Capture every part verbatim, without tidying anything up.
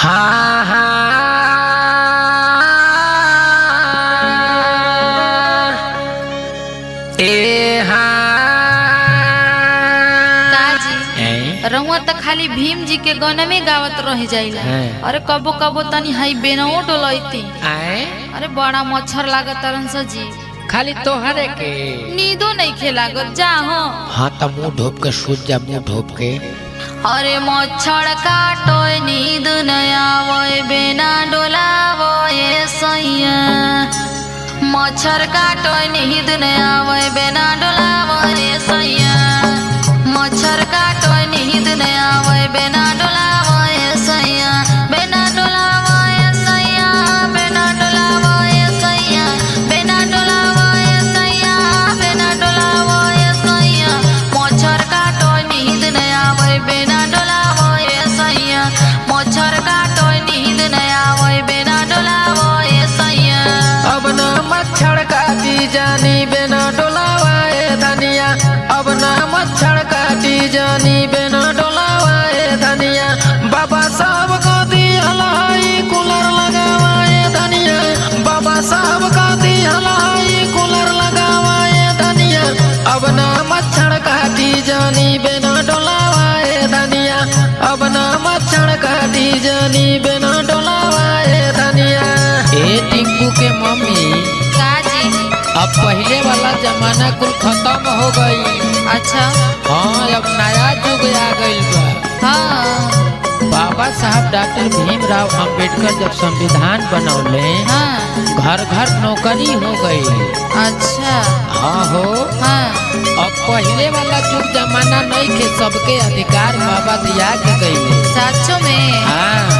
हाँ हाँ ए हाँ काजी रहुआ तो खाली भीम जी के गाना में गावत रह जाइला। अरे कबो कबो तनी हाई बेनवो डोलैती। अरे बड़ा मच्छर लागत तरन सा जी। खाली तोहरे के नींदो नहीं खेलागत जा हो। हाँ तो मुँह ढोप के सूत जा, मुँह ढोप के। अरे मच्छर काटो नींद नया वो बेना डोलावो ये सैया। मच्छर काटो नींद नया वो बेना डोलावो ये सैया। मच्छर काटो नींद नया वो बेना डोलावो ये सैया। बेना डोलावो ये सैया, बेना डोलावो ये सैया, बेना डोलावो ये सैया, बेना डोलावो ये सैया। मच्छर काटो नींद नया वो बेना डोलावो ये सैया। मच्छर काटो नींद नया वो बेना डोलावो ये सैया। अब ना मच्छर काटी जानी बेना डोलावा ए धनिया। अब ना मच्छर काटी जानी बेना डोलावा ए धनिया। बाबा साहब को दिया लाई कूलर लगावा ए धनिया। बाबा साहब को दिया लाई कूलर लगावा ए धनिया। अब ना मच्छर काटी जानी बेना डोलावा ए धनिया। अब ना मच्छर काटी जानी बेना डोलावा ए धनिया। ए टिंकू के मम्मी काजी अब पहले वाला जमाना कुल खत्म हो गई। अच्छा हाँ अब नया युग आ गई बा। हाँ बाबा साहब डॉक्टर भीमराव अंबेडकर जब संविधान बनौले, हाँ घर घर नौकरी हो गई। अच्छा हाँ हो। हाँ अब पहले वाला युग जमाना नहीं के सबके अधिकार बाबा दिया के गई। सचो में हाँ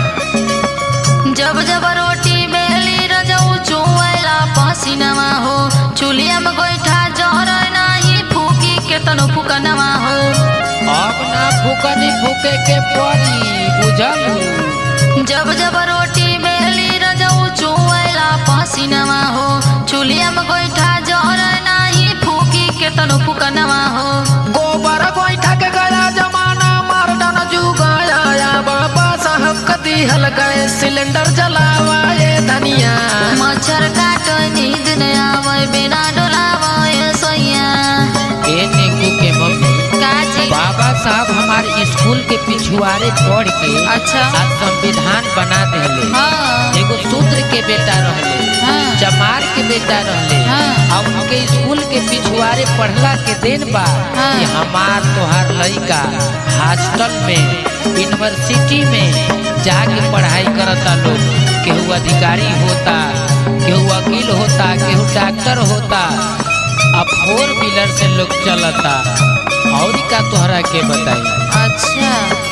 जब जब रोटी बेली रजऊ चुवैला पसीनावा हो। चुलिया में गोइठा जहर नाही फूकी के तनो फुकनवा हो। अब ना फूकनी फूके के पड़ी बुझल। जब जब रोटी बेली रजऊ चुवैला पसीनावा हो। चुलिया में गोइठा जहर नाही फूकी के तनो फुकनवा हो। गोबर गोईठा के गया जमाना मॉडर्न जुग आया। बाबा साहब कदी हल गए सिलेंडर जलावा ये धनिया। मच्छर काटो नींद न आवे बिना डोलावा ये सैया। ए टिंकू के मम्मी काजी बाबा साहब हमारे स्कूल के पिछुआरे पढ़ के अच्छा आज संविधान बना देले। हाँ एगो शूद्र के बेटा रहले, हाँ चमार के बेटा रहले। हाँ और उनके स्कूल के पिछुआरे पढ़ला के दिन बा हाँ कि हमार तोहार लड़का हॉस्टल में यूनिवर्सिटी में जाके पढ़ाई करता। लोग केहू अधिकारी होता, केहू वकील होता, केहू डॉक्टर होता। अब फोर व्हीलर से लोग चलता। और का तोहरा के बताई। अच्छा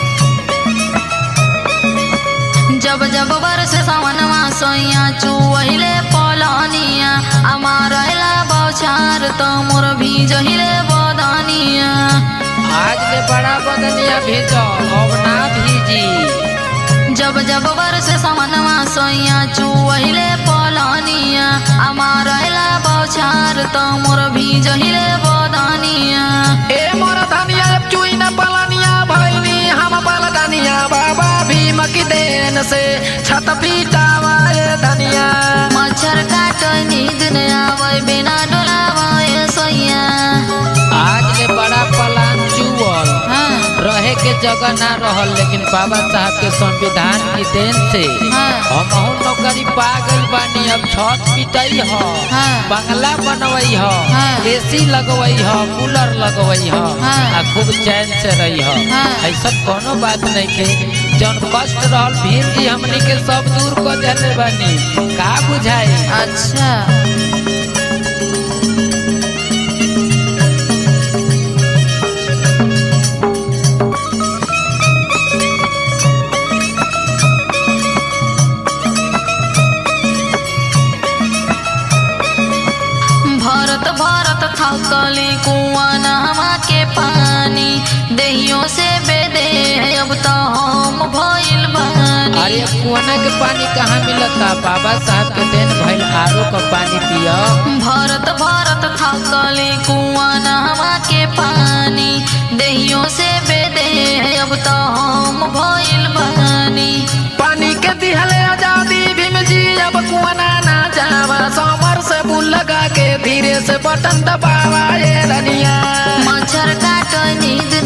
जब जब बरस सावनवा सैया चुवहिले पलानिया। अमारला बौछार तो मोर भीजहिले बदनिया। आज ले बड़ा बदनिया भेजो अब ना भीजी। जब जब बरस सावनवा सैया चुवहिले पलानिया। अमारला बौछार तो मोर भीजहिले बदनिया। ए मोर धनिया चुई न पलानिया भैनी हम पलदनिया। बाबा भीम की देन से छत पीटावा ये धनिया। मच्छर काटो नींद न आवे बिना डोलावा ये सैया। आज ले बड़ा पलान चुवल हाँ रहे के जगह ना रहल, लेकिन बाबा साहब के संविधान की देन से हाँ हम नौकरी पा गई बानी। अब छत पिटई हो, हाँ बंगला बनवई हो, हाँ एसी लगवई हो, कूलर लगवई हो, हाँ आ खूब चैन से रही हो। हाँ ऐसा कोनो बात नहीं के जौन कष्ट रहल भीम जी हमनी के सब दूर कर देले बानी। का बुझाई। अच्छा भरत भरत थकली कुआं नहवा के पानी। देहियों से बेदे अब तो हम भइल बानी। अरे कुआं के पानी कहाँ मिलता? बाबा साहब के देन भइल आरो का पानी पिया। भरत भरत थकली कुआं नहवा के पानी। देहियों से बेदे अब तो हम भइल बानी। पानी के से बटन दबावा ये धनिया। मच्छर काटो नींद